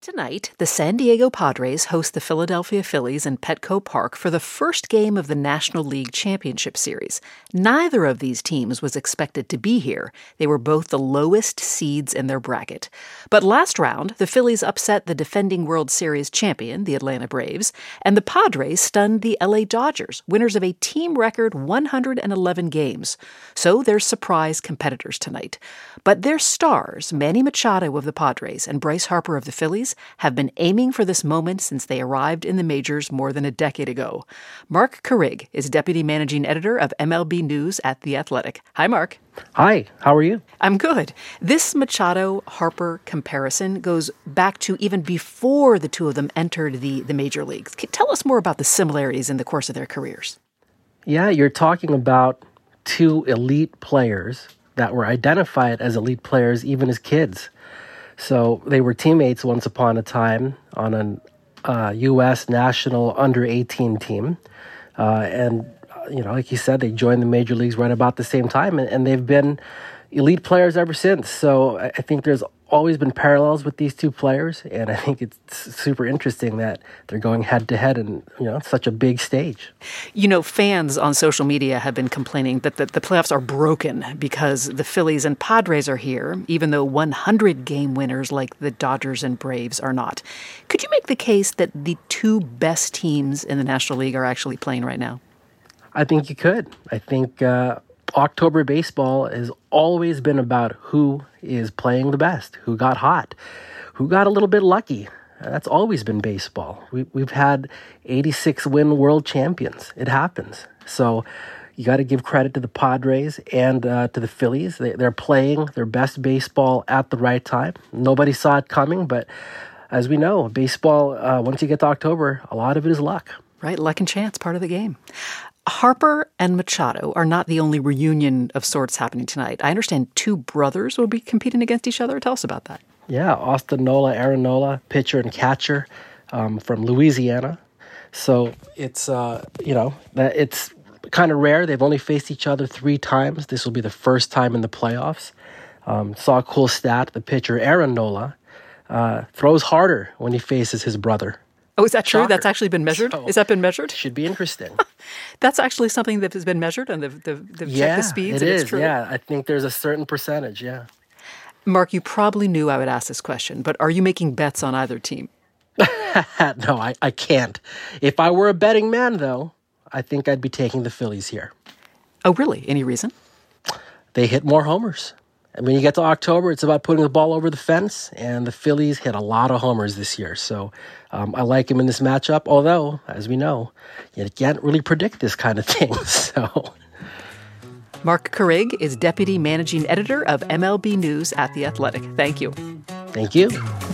Tonight, the San Diego Padres host the Philadelphia Phillies in Petco Park for the first game of the National League Championship Series. Neither of these teams was expected to be here. They were both the lowest seeds in their bracket. But last round, the Phillies upset the defending World Series champion, the Atlanta Braves, and the Padres stunned the LA Dodgers, winners of a team record 111 games. So they're surprise competitors tonight. But their stars, Manny Machado of the Padres and Bryce Harper of the Phillies, have been aiming for this moment since they arrived in the majors more than a decade ago. Mark Carrig is deputy managing editor of MLB News at The Athletic. Hi, Mark. Hi, how are you? I'm good. This Machado-Harper comparison goes back to even before the two of them entered the major leagues. Tell us more about the similarities in the course of their careers. Yeah, you're talking about two elite players that were identified as elite players even as kids. So they were teammates once upon a time on a U.S. national under-18 team. Like you said, they joined the major leagues right about the same time, and they've been elite players ever since. So I think there's always been parallels with these two players, and I think it's super interesting that they're going head-to-head in such a big stage. Fans on social media have been complaining that the playoffs are broken because the Phillies and Padres are here, even though 100-game winners like the Dodgers and Braves are not. Could you make the case that the two best teams in the National League are actually playing right now? I think you could. I think October baseball has always been about who is playing the best, who got hot, who got a little bit lucky. That's always been baseball. We've had 86-win world champions. It happens. So you got to give credit to the Padres and to the Phillies. They're playing their best baseball at the right time. Nobody saw it coming, but as we know, baseball, once you get to October, a lot of it is luck. Right, luck and chance, part of the game. Harper and Machado are not the only reunion of sorts happening tonight. I understand two brothers will be competing against each other. Tell us about that. Yeah, Austin Nola, Aaron Nola, pitcher and catcher from Louisiana. So it's, it's kind of rare. They've only faced each other 3 times. This will be the first time in the playoffs. Saw a cool stat. The pitcher, Aaron Nola, throws harder when he faces his brother. Oh, is that true? Shocker. That's actually been measured? So, has that been measured? Should be interesting. That's actually something that has been measured, and they've checked the speeds? It is. It's true? Yeah, I think there's a certain percentage, yeah. Mark, you probably knew I would ask this question, but are you making bets on either team? No, I can't. If I were a betting man, though, I think I'd be taking the Phillies here. Oh, really? Any reason? They hit more homers. And when you get to October, it's about putting the ball over the fence, and the Phillies hit a lot of homers this year. So I like them in this matchup, although, as we know, you can't really predict this kind of thing. So, Mark Carrig is Deputy Managing Editor of MLB News at The Athletic. Thank you. Thank you.